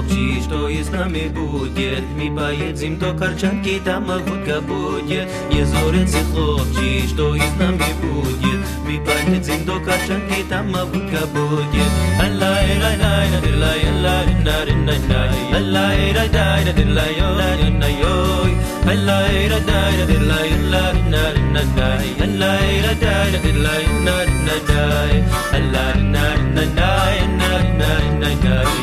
хлопчик, что и с нами будет. Мы поедем до Корчанки, там водка будет. Не зорится хлопчик, что и с нами будет. Мы поедем до Корчанки, там водка будет. Аллай, лай, лай, лай, лай, лай, лай, лай, лай, аллай, лай, лай, лай, лай, лай, лай, лай, аллай, лай, лай, лай, лай, лай, лай, лай, аллай, лай, лай, лай, лай, лай, лай, аллай, лай, лай,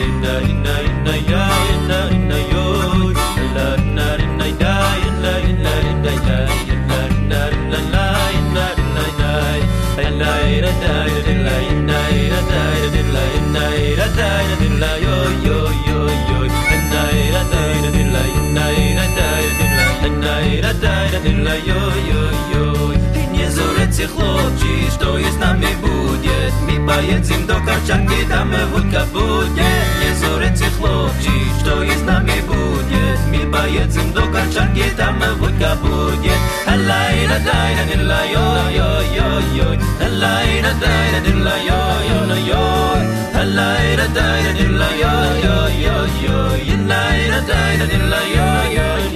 хлопчик, что и с нами будет. Мы поедем до Корчанки, там водка будет. Не зорится хлопчик, что и с нами будет. Мы поедем до Корчанки, там водка будет. Аллай, лай, лай, лай, лай, ой, аллай, лай, лай, лай, ой, аллай, лай, лай, лай, ой, аллай, лай, лай, ой,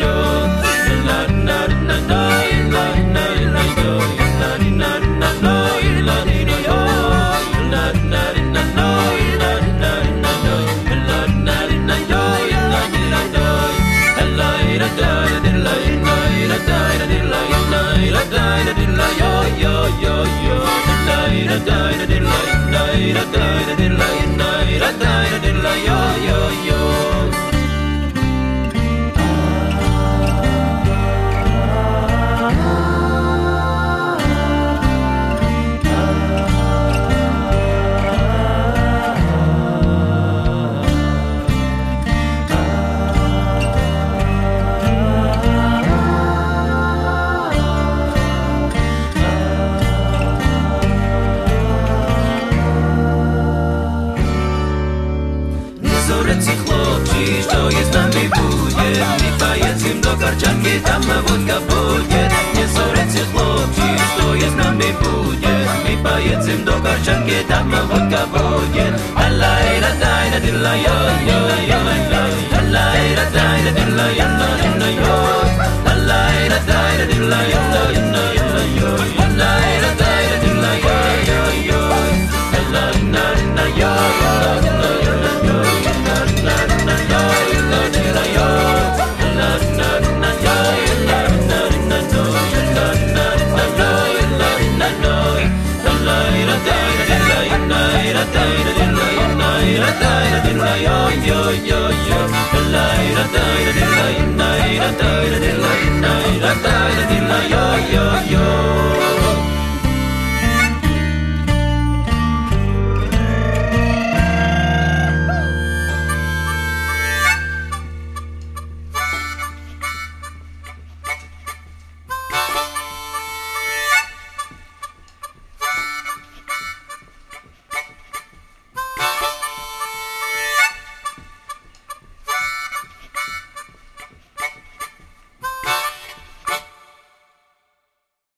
что и с нами будет. Мы поедем до Корчанки, там водка будет. Не ссорится хлопчик, что и с нами будет. Мы поедем до Корчанки, там водка будет. Аллай, лай, лай, лай, лай, ой, аллай, лай, лай, лай, лай, аллай, лай, лай, лай, yo, yo, yo, yo.